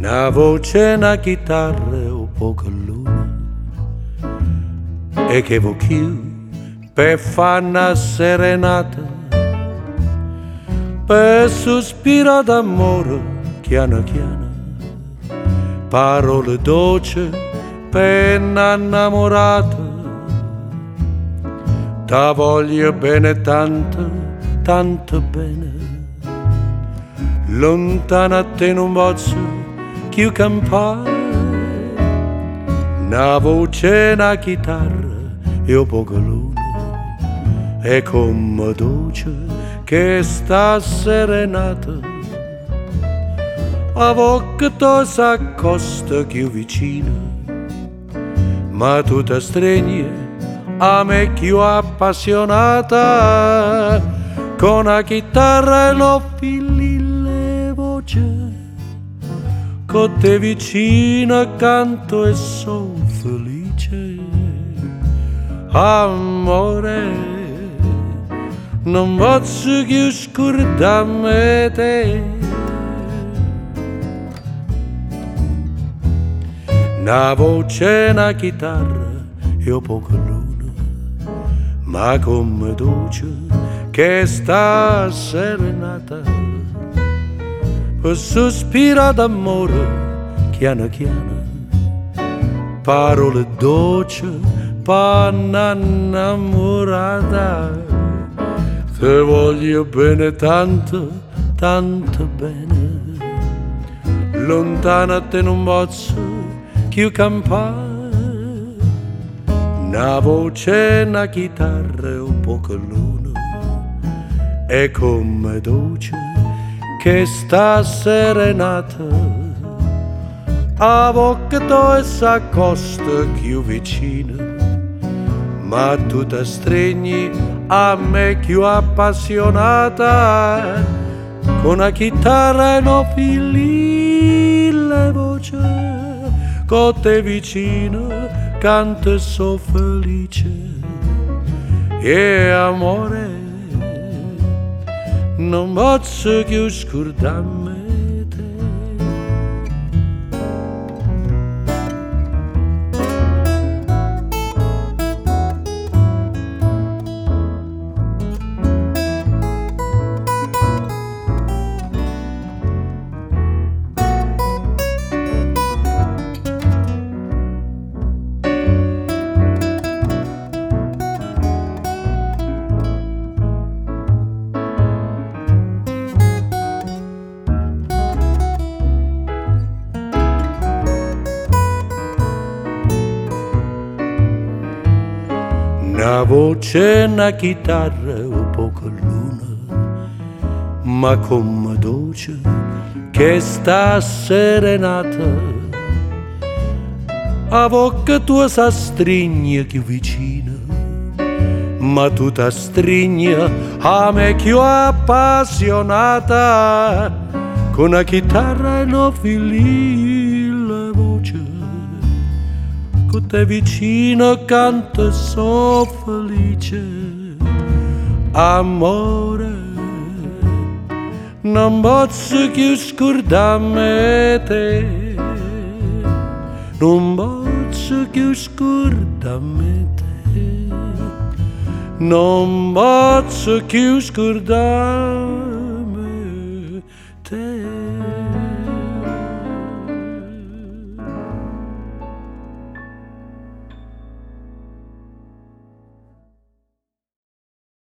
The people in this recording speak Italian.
Una voce, una chitarra o poca luna e che vo chiù per fare una serenata, per sospiro d'amore chiana chiana, parole dolci per innamorata. Ta voglio bene tanto, tanto bene, lontana a te non posso più campare. Una voce, una chitarra e poca luna e come dolce che sta serenata. A volte tu s'accosta più vicino, ma tu ti stringi a me più appassionata. Con la chitarra e lo fili le voce, con te vicino canto e son felice. Amore, non posso più scordarmi te. Una voce, una chitarra e poca luna, ma come dolce che sta serenata. Per sospiro d'amore chiana chiana, parole dolci panna innamorata. Te voglio bene tanto, tanto bene, lontana a te non posso più campare. Una voce, una chitarra o poca luna e come dolce che sta serenata. A volte tu s'accosta più vicino, ma tu ti stringi a me più appassionata. Con la chitarra e no fili le voce, con te vicino canto e so felice. E amore, non posso più scordarmi te. Una voce, una chitarra o poca luna, ma come dolce che sta serenata. A volte tu sa stringi più vicino, ma tu ti stringi a me più appassionata. Con la chitarra e no fili la voce, con te vicino canto e so felice. Amore, non posso più scordarmi te. Non posso più scordarmi te. Non posso più scordarmi te.